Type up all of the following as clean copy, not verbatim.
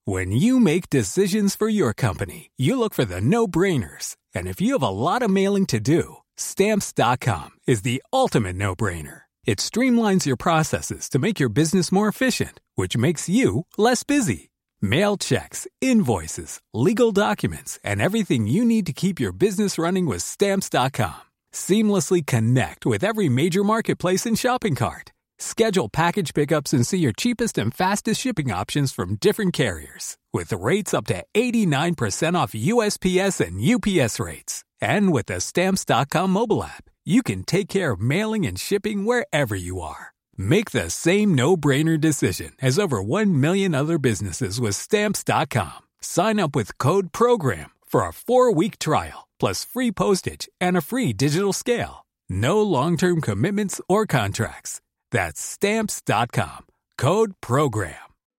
When you make decisions for your company, you look for the no-brainers. And if you have a lot of mailing to do, Stamps.com is the ultimate no-brainer. It streamlines your processes to make your business more efficient, which makes you less busy. Mail checks, invoices, legal documents, and everything you need to keep your business running with Stamps.com. Seamlessly connect with every major marketplace and shopping cart. Schedule package pickups and see your cheapest and fastest shipping options from different carriers, with rates up to 89% off USPS and UPS rates. And with the Stamps.com mobile app, you can take care of mailing and shipping wherever you are. Make the same no-brainer decision as over 1 million other businesses with Stamps.com. Sign up with code PROGRAM for a 4-week trial, plus free postage and a free digital scale. No long-term commitments or contracts. That's Stamps.com. Code PROGRAM.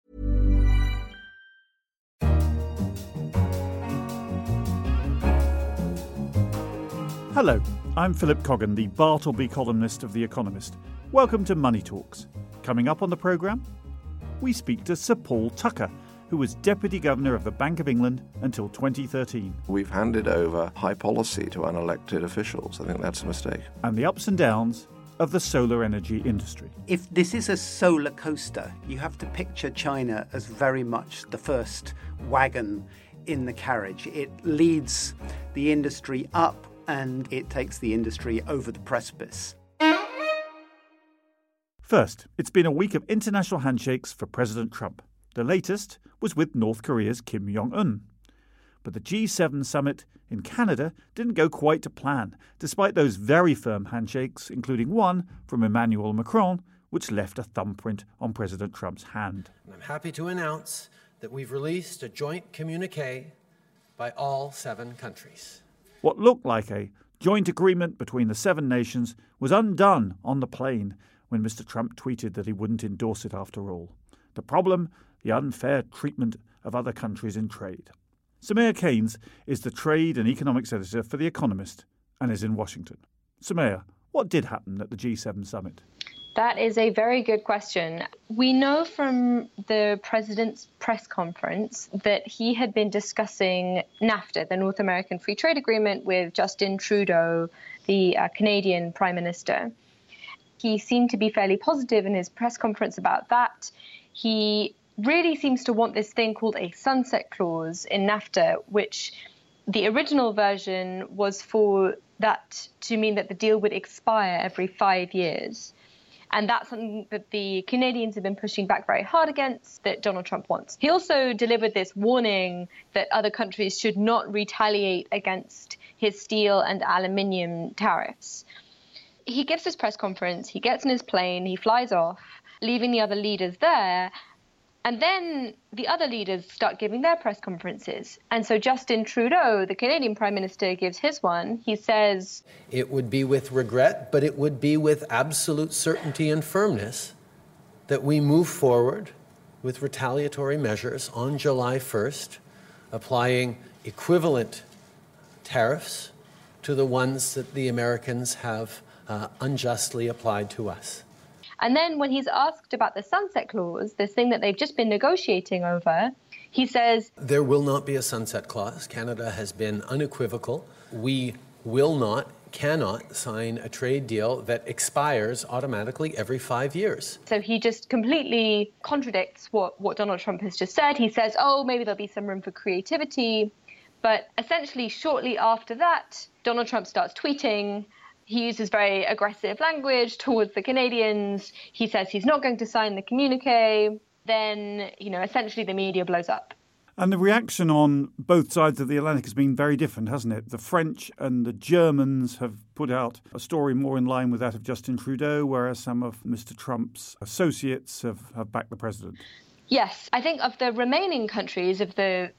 Hello, I'm Philip Coggan, the Bartleby columnist of The Economist. Welcome to Money Talks. Coming up on the programme, we speak to Sir Paul Tucker, who was Deputy Governor of the Bank of England until 2013. We've handed over high policy to unelected officials. I think that's a mistake. And the ups and downs of the solar energy industry. If this is a solar coaster, you have to picture China as very much the first wagon in the carriage. It leads the industry up and it takes the industry over the precipice. First, it's been a week of international handshakes for President Trump. The latest was with North Korea's Kim Jong-un. But the G7 summit in Canada didn't go quite to plan, despite those very firm handshakes, including one from Emmanuel Macron, which left a thumbprint on President Trump's hand. I'm happy to announce that we've released a joint communique by all 7 countries. What looked like a joint agreement between the 7 nations was undone on the plane when Mr. Trump tweeted that he wouldn't endorse it after all. The problem? The unfair treatment of other countries in trade. Soumaya Keynes is the trade and economics editor for The Economist and is in Washington. Soumaya, what did happen at the G7 summit? That is a very good question. We know from the president's press conference that he had been discussing NAFTA, the North American Free Trade Agreement, with Justin Trudeau, the Canadian Prime Minister. He seemed to be fairly positive in his press conference about that. He really seems to want this thing called a sunset clause in NAFTA, which the original version was for that to mean that the deal would expire every 5 years. And that's something that the Canadians have been pushing back very hard against, that Donald Trump wants. He also delivered this warning that other countries should not retaliate against his steel and aluminium tariffs. He gives this press conference, he gets in his plane, he flies off, leaving the other leaders there. And then the other leaders start giving their press conferences. And so Justin Trudeau, the Canadian Prime Minister, gives his one. He says, "It would be with regret, but it would be with absolute certainty and firmness that we move forward with retaliatory measures on July 1st, applying equivalent tariffs to the ones that the Americans have unjustly applied to us." And then when he's asked about the sunset clause, this thing that they've just been negotiating over, he says, "There will not be a sunset clause. Canada has been unequivocal. We will not, cannot sign a trade deal that expires automatically every 5 years." So he just completely contradicts what Donald Trump has just said. He says, oh, maybe there'll be some room for creativity. But essentially, shortly after that, Donald Trump starts tweeting. He uses very aggressive language towards the Canadians. He says he's not going to sign the communique. Then, essentially the media blows up. And the reaction on both sides of the Atlantic has been very different, hasn't it? The French and the Germans have put out a story more in line with that of Justin Trudeau, whereas some of Mr. Trump's associates have backed the president. Yes, I think of the remaining countries of the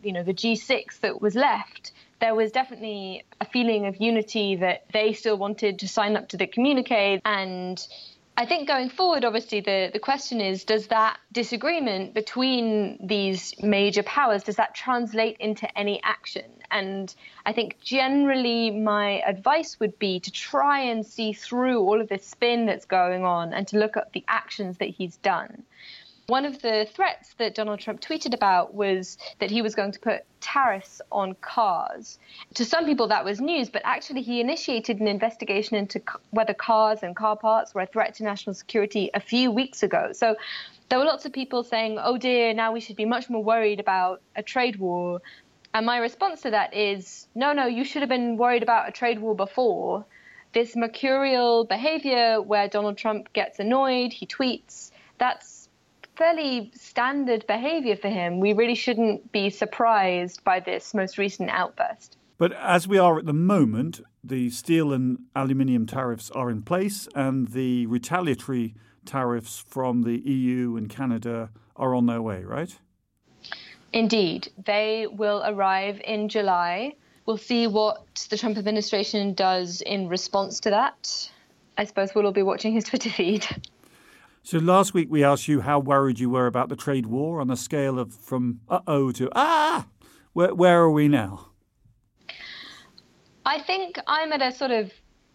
G6 that was left, there was definitely a feeling of unity that they still wanted to sign up to the communique. And I think going forward, obviously, the question is, does that disagreement between these major powers, does that translate into any action? And I think generally my advice would be to try and see through all of this spin that's going on and to look at the actions that he's done. One of the threats that Donald Trump tweeted about was that he was going to put tariffs on cars. To some people, that was news, but actually he initiated an investigation into whether cars and car parts were a threat to national security a few weeks ago. So there were lots of people saying, oh dear, now we should be much more worried about a trade war. And my response to that is, no, you should have been worried about a trade war before. This mercurial behavior where Donald Trump gets annoyed, he tweets, that's fairly standard behavior for him. We really shouldn't be surprised by this most recent outburst. But as we are at the moment, the steel and aluminium tariffs are in place and the retaliatory tariffs from the EU and Canada are on their way, right? Indeed. They will arrive in July. We'll see what the Trump administration does in response to that. I suppose we'll all be watching his Twitter feed. So last week we asked you how worried you were about the trade war on a scale of from uh-oh to ah! Where are we now? I think I'm at a sort of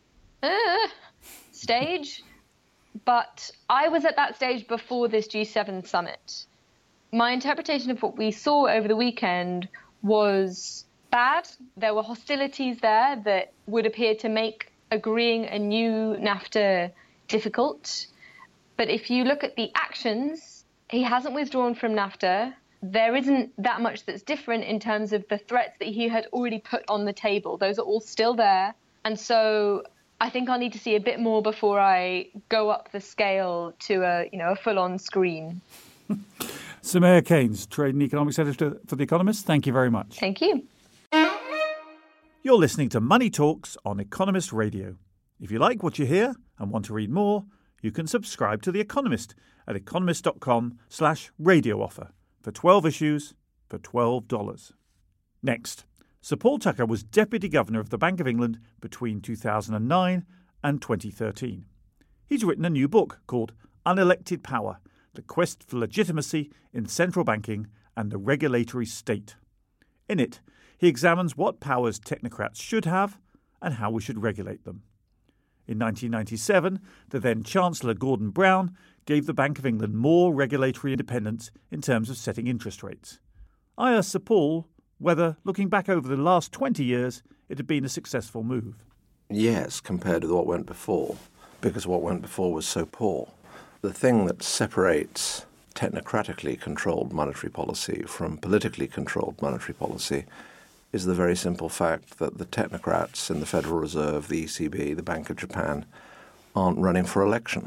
stage, but I was at that stage before this G7 summit. My interpretation of what we saw over the weekend was bad. There were hostilities there that would appear to make agreeing a new NAFTA difficult. But if you look at the actions, he hasn't withdrawn from NAFTA. There isn't that much that's different in terms of the threats that he had already put on the table. Those are all still there. And so I think I'll need to see a bit more before I go up the scale to a full-on screen. Soumaya Keynes, Trade and Economics Editor for The Economist, thank you very much. Thank you. You're listening to Money Talks on Economist Radio. If you like what you hear and want to read more, you can subscribe to The Economist at economist.com/radio offer for 12 issues for $12. Next, Sir Paul Tucker was Deputy Governor of the Bank of England between 2009 and 2013. He's written a new book called Unelected Power, The Quest for Legitimacy in Central Banking and the Regulatory State. In it, he examines what powers technocrats should have and how we should regulate them. In 1997, the then Chancellor Gordon Brown gave the Bank of England more regulatory independence in terms of setting interest rates. I asked Sir Paul whether, looking back over the last 20 years, it had been a successful move. Yes, compared with what went before, because what went before was so poor. The thing that separates technocratically controlled monetary policy from politically controlled monetary policy is the very simple fact that the technocrats in the Federal Reserve, the ECB, the Bank of Japan, aren't running for election.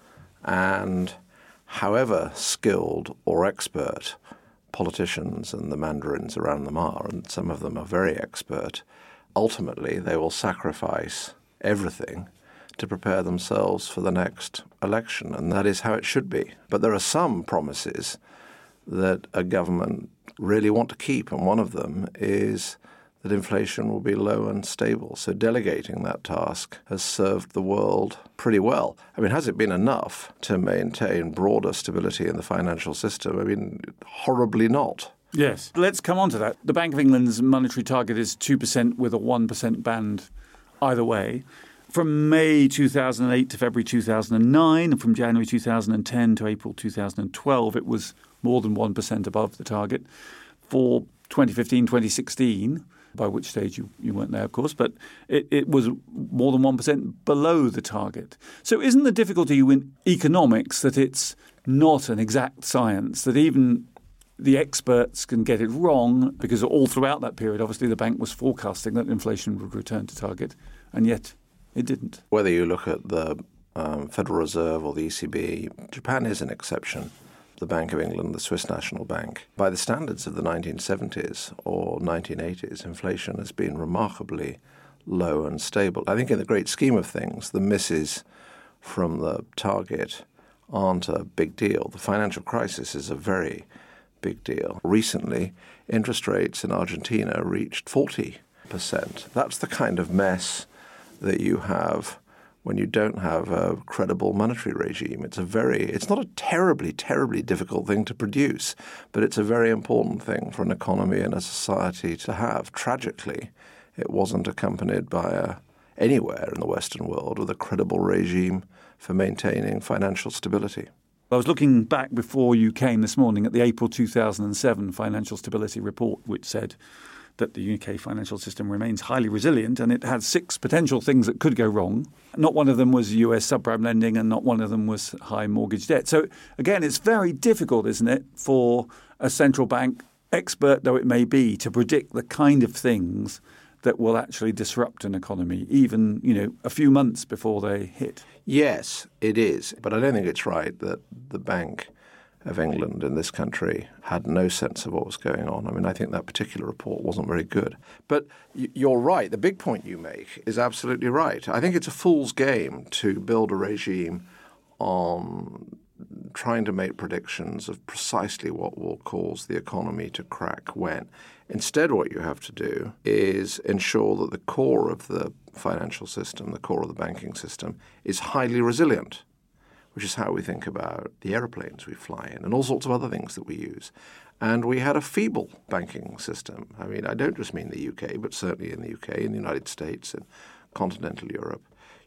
And however skilled or expert politicians and the mandarins around them are, and some of them are very expert, ultimately they will sacrifice everything to prepare themselves for the next election, and that is how it should be. But there are some promises that a government really want to keep, and one of them is that inflation will be low and stable. So delegating that task has served the world pretty well. I mean, has it been enough to maintain broader stability in the financial system? I mean, horribly not. Yes. Let's come on to that. The Bank of England's monetary target is 2% with a 1% band either way. From May 2008 to February 2009, and from January 2010 to April 2012, it was more than 1% above the target. For 2015, 2016, by which stage you weren't there, of course, but it was more than 1% below the target. So isn't the difficulty in economics that it's not an exact science, that even the experts can get it wrong, because all throughout that period, obviously, the bank was forecasting that inflation would return to target, and yet it didn't. Whether you look at the Federal Reserve or the ECB, Japan is an exception. The Bank of England, the Swiss National Bank. By the standards of the 1970s or 1980s, inflation has been remarkably low and stable. I think in the great scheme of things, the misses from the target aren't a big deal. The financial crisis is a very big deal. Recently, interest rates in Argentina reached 40%. That's the kind of mess that you have when you don't have a credible monetary regime. It's not a terribly, terribly difficult thing to produce, but it's a very important thing for an economy and a society to have. Tragically, it wasn't accompanied by anywhere in the Western world with a credible regime for maintaining financial stability. I was looking back before you came this morning at the April 2007 Financial Stability Report, which said that the UK financial system remains highly resilient, and it had 6 potential things that could go wrong. Not one of them was US subprime lending, and not one of them was high mortgage debt. So again, it's very difficult, isn't it, for a central bank, expert though it may be, to predict the kind of things that will actually disrupt an economy, even, a few months before they hit. Yes, it is. But I don't think it's right that the Bank of England in this country had no sense of what was going on. I mean, I think that particular report wasn't very good. But you're right. The big point you make is absolutely right. I think it's a fool's game to build a regime on trying to make predictions of precisely what will cause the economy to crack when. Instead, what you have to do is ensure that the core of the financial system, the core of the banking system, is highly resilient, which is how we think about the aeroplanes we fly in and all sorts of other things that we use. And we had a feeble banking system. I mean, I don't just mean the UK, but certainly in the UK, in the United States, and continental Europe.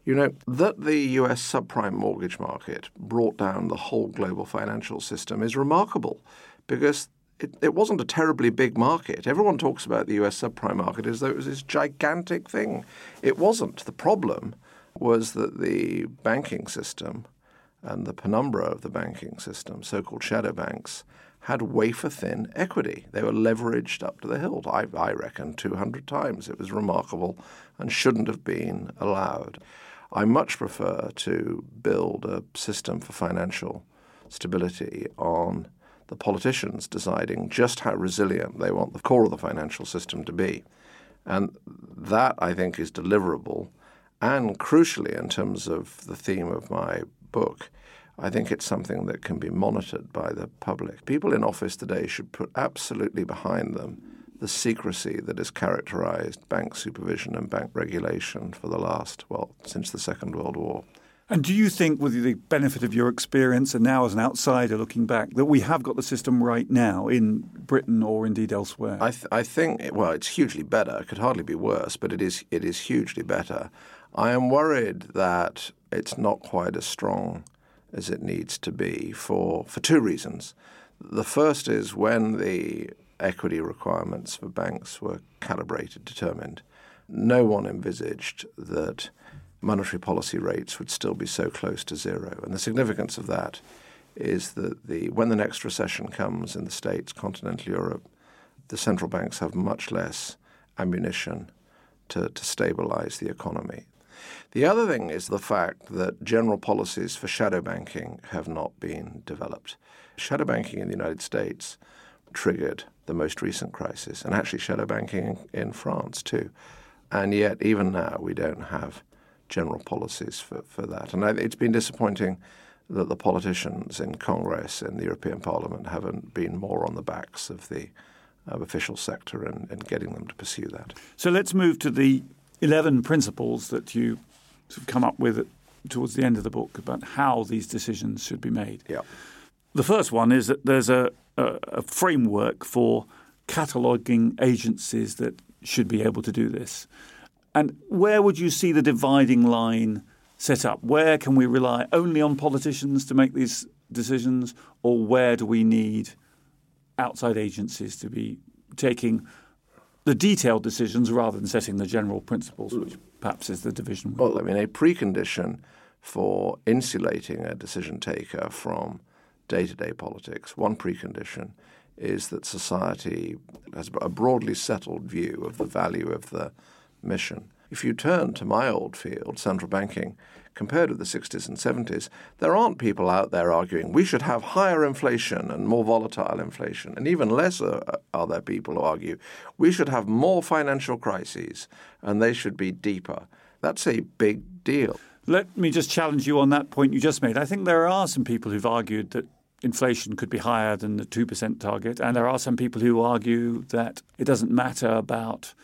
That the US subprime mortgage market brought down the whole global financial system is remarkable because it wasn't a terribly big market. Everyone talks about the US subprime market as though it was this gigantic thing. It wasn't. The problem was that the banking system and the penumbra of the banking system, so-called shadow banks, had wafer-thin equity. They were leveraged up to the hilt, I reckon, 200 times. It was remarkable and shouldn't have been allowed. I much prefer to build a system for financial stability on the politicians deciding just how resilient they want the core of the financial system to be. And that, I think, is deliverable. And crucially, in terms of the theme of my book, I think it's something that can be monitored by the public. People in office today should put absolutely behind them the secrecy that has characterized bank supervision and bank regulation for the last, since the Second World War. And do you think, with the benefit of your experience and now as an outsider looking back, that we have got the system right now in Britain or indeed elsewhere? I think, it's hugely better. It could hardly be worse, but it is hugely better. I am worried that it's not quite as strong as it needs to be for 2 reasons. The first is when the equity requirements for banks were determined, no one envisaged that monetary policy rates would still be so close to zero. And the significance of that is that when the next recession comes in the States, continental Europe, the central banks have much less ammunition to stabilize the economy. The other thing is the fact that general policies for shadow banking have not been developed. Shadow banking in the United States triggered the most recent crisis, and actually shadow banking in France too. And yet, even now, we don't have general policies for that. And it's been disappointing that the politicians in Congress and the European Parliament haven't been more on the backs of the official sector and getting them to pursue that. So let's move to the 11 principles that you sort of come up with towards the end of the book about how these decisions should be made. Yeah. The first one is that there's a framework for cataloguing agencies that should be able to do this. And where would you see the dividing line set up? Where can we rely only on politicians to make these decisions, or where do we need outside agencies to be taking the detailed decisions rather than setting the general principles, which perhaps is the division? Well, a precondition for insulating a decision taker from day-to-day politics, one precondition is that society has a broadly settled view of the value of the mission. If you turn to my old field, central banking, compared with the 60s and 70s, there aren't people out there arguing we should have higher inflation and more volatile inflation. And even less are there people who argue we should have more financial crises and they should be deeper. That's a big deal. Let me just challenge you on that point you just made. I think there are some people who've argued that inflation could be higher than the 2% target. And there are some people who argue that it doesn't matter about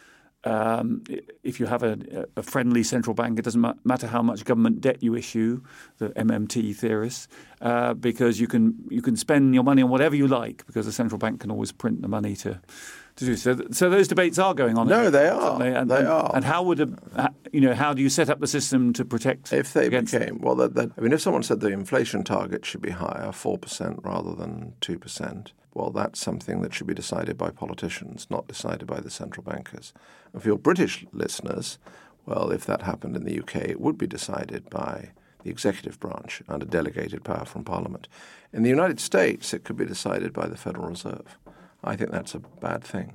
if you have a friendly central bank, it doesn't matter how much government debt you issue, the MMT theorists, because you can spend your money on whatever you like because the central bank can always print the money to So those debates are going on. No, they are. They are. And how would how do you set up the system to protect? If they became if someone said the inflation target should be higher, 4% rather than 2%, well, that's something that should be decided by politicians, not decided by the central bankers. And for your British listeners, well, if that happened in the UK, it would be decided by the executive branch under delegated power from Parliament. In the United States, it could be decided by the Federal Reserve. I think that's a bad thing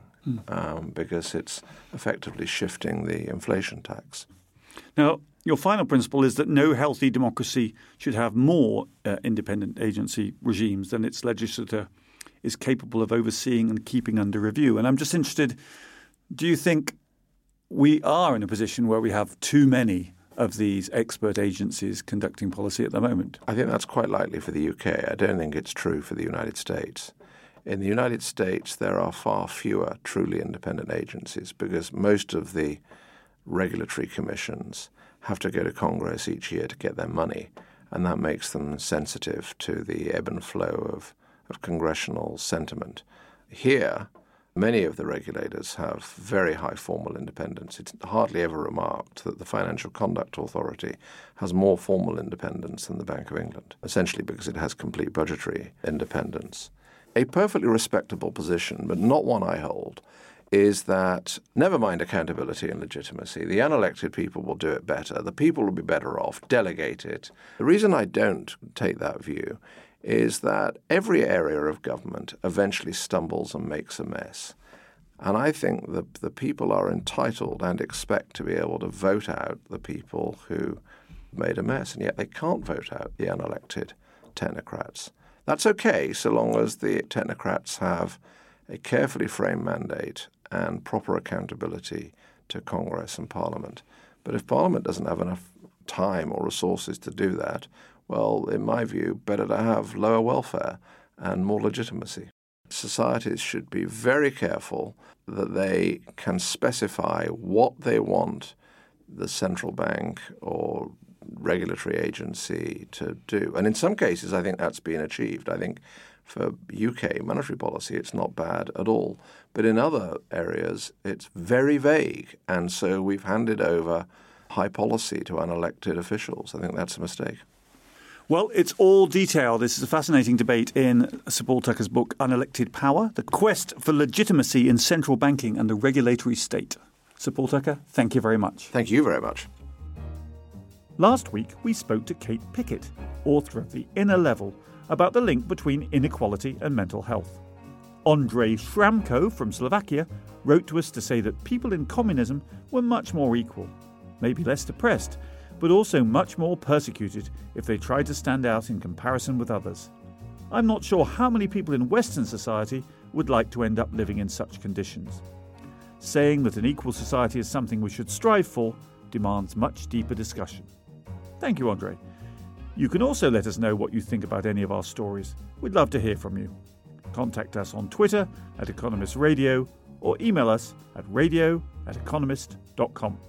because it's effectively shifting the inflation tax. Now, your final principle is that no healthy democracy should have more independent agency regimes than its legislature is capable of overseeing and keeping under review. And I'm just interested, do you think we are in a position where we have too many of these expert agencies conducting policy at the moment? I think that's quite likely for the UK. I don't think it's true for the United States. In the United States, there are far fewer truly independent agencies because most of the regulatory commissions have to go to Congress each year to get their money, and that makes them sensitive to the ebb and flow of congressional sentiment. Here, many of the regulators have very high formal independence. It's hardly ever remarked that the Financial Conduct Authority has more formal independence than the Bank of England, essentially because it has complete budgetary independence. A perfectly respectable position, but not one I hold, is that never mind accountability and legitimacy, the unelected people will do it better. The people will be better off. Delegate it. The reason I don't take that view is that every area of government eventually stumbles and makes a mess. And I think that the people are entitled and expect to be able to vote out the people who made a mess, and yet they can't vote out the unelected technocrats. That's okay so long as the technocrats have a carefully framed mandate and proper accountability to Congress and Parliament. But if Parliament doesn't have enough time or resources to do that, well, in my view, better to have lower welfare and more legitimacy. Societies should be very careful that they can specify what they want the central bank or regulatory agency to do. And in some cases, I think that's been achieved. I think for UK monetary policy, it's not bad at all. But in other areas, it's very vague. And so we've handed over high policy to unelected officials. I think that's a mistake. Well, it's all detailed. This is a fascinating debate in Sir Paul Tucker's book, Unelected Power, The Quest for Legitimacy in Central Banking and the Regulatory State. Sir Paul Tucker, thank you very much. Thank you very much. Last week, we spoke to Kate Pickett, author of The Inner Level, about the link between inequality and mental health. Andrej Shramko from Slovakia wrote to us to say that people in communism were much more equal, maybe less depressed, but also much more persecuted if they tried to stand out in comparison with others. I'm not sure how many people in Western society would like to end up living in such conditions. Saying that an equal society is something we should strive for demands much deeper discussion. Thank you, Andre. You can also let us know what you think about any of our stories. We'd love to hear from you. Contact us on Twitter at Economist Radio or email us at radio@economist.com.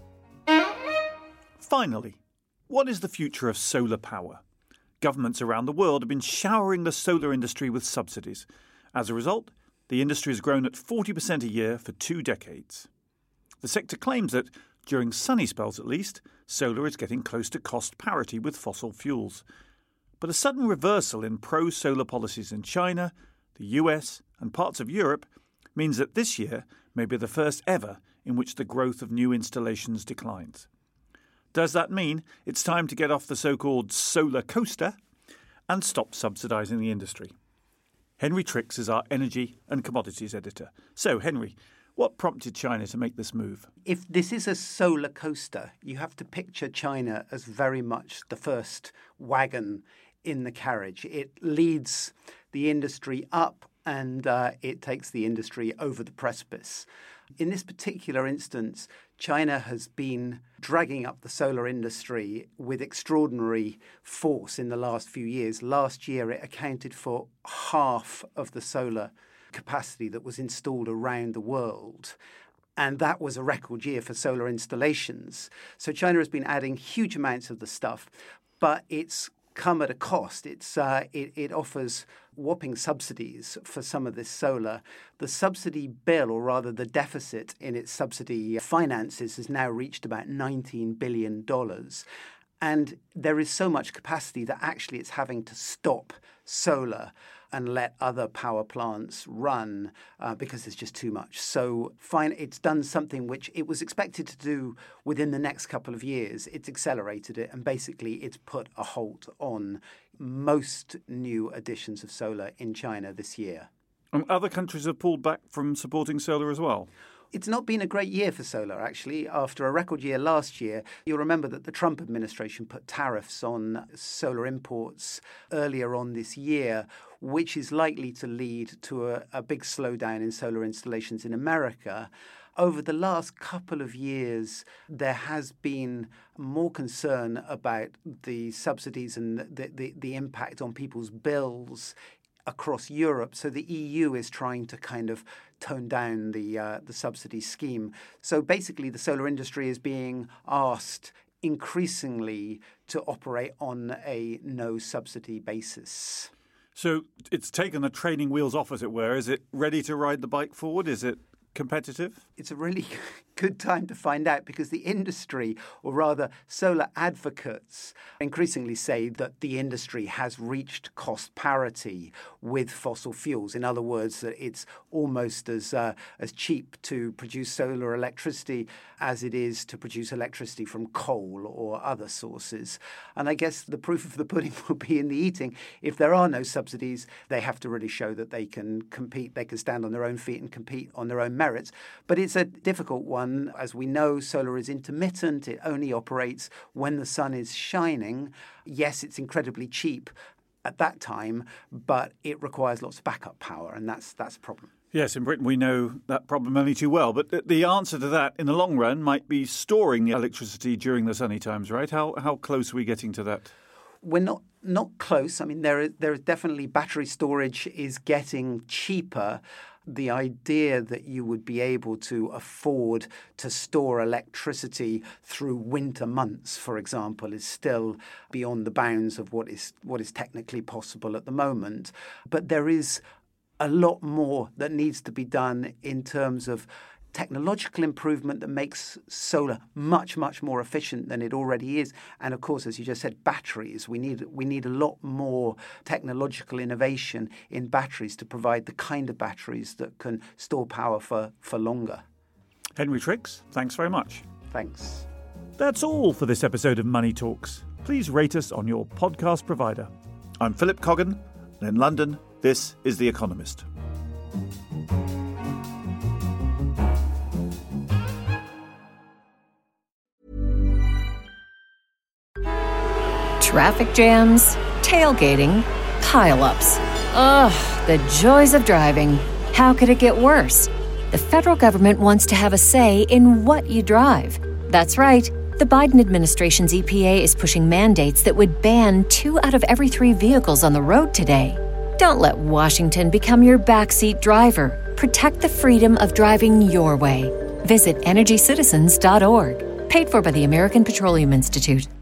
Finally, what is the future of solar power? Governments around the world have been showering the solar industry with subsidies. As a result, the industry has grown at 40% a year for 2 decades. The sector claims that, during sunny spells at least, solar is getting close to cost parity with fossil fuels. But a sudden reversal in pro-solar policies in China, the US and parts of Europe means that this year may be the first ever in which the growth of new installations declines. Does that mean it's time to get off the so-called solar coaster and stop subsidising the industry? Henry Tricks is our energy and commodities editor. So, Henry, what prompted China to make this move? If this is a solar coaster, you have to picture China as very much the first wagon in the carriage. It leads the industry up and it takes the industry over the precipice. In this particular instance, China has been dragging up the solar industry with extraordinary force in the last few years. Last year, it accounted for half of the solar capacity that was installed around the world. And that was a record year for solar installations. So China has been adding huge amounts of the stuff, but it's come at a cost. It offers whopping subsidies for some of this solar. The subsidy bill, or rather the deficit in its subsidy finances, has now reached about $19 billion. And there is so much capacity that actually it's having to stop solar and let other power plants run because there's just too much. So it's done something which it was expected to do within the next couple of years. It's accelerated it, and basically it's put a halt on most new additions of solar in China this year. Other countries have pulled back from supporting solar as well. It's not been a great year for solar, actually. After a record year last year, you'll remember that the Trump administration put tariffs on solar imports earlier on this year, which is likely to lead to a big slowdown in solar installations in America. Over the last couple of years, there has been more concern about the subsidies and the impact on people's bills across Europe. So the EU is trying to kind of tone down the subsidy scheme. So basically, the solar industry is being asked increasingly to operate on a no subsidy basis. So it's taken the training wheels off, as it were. Is it ready to ride the bike forward? Is it competitive? It's a really good time to find out, because the industry, or rather solar advocates, increasingly say that the industry has reached cost parity with fossil fuels. In other words, that it's almost as cheap to produce solar electricity as it is to produce electricity from coal or other sources. And I guess the proof of the pudding will be in the eating. If there are no subsidies, they have to really show that they can compete, they can stand on their own feet and compete on their own merits. But it's a difficult one. As we know, solar is intermittent. It only operates when the sun is shining. Yes, it's incredibly cheap at that time, but it requires lots of backup power, and that's a problem. Yes, in Britain we know that problem only too well. But the answer to that in the long run might be storing the electricity during the sunny times, right? How close are we getting to that? We're not close. I mean, there is definitely battery storage is getting cheaper. The idea that you would be able to afford to store electricity through winter months, for example, is still beyond the bounds of what is technically possible at the moment. But there is a lot more that needs to be done in terms of technological improvement that makes solar much, much more efficient than it already is. And of course, as you just said, batteries. We need a lot more technological innovation in batteries to provide the kind of batteries that can store power for longer. Henry Tricks, thanks very much. Thanks. That's all for this episode of Money Talks. Please rate us on your podcast provider. I'm Philip Coggan, and in London, this is The Economist. Traffic jams, tailgating, pile-ups. Ugh, the joys of driving. How could it get worse? The federal government wants to have a say in what you drive. That's right. The Biden administration's EPA is pushing mandates that would ban 2 out of every 3 vehicles on the road today. Don't let Washington become your backseat driver. Protect the freedom of driving your way. Visit EnergyCitizens.org. Paid for by the American Petroleum Institute.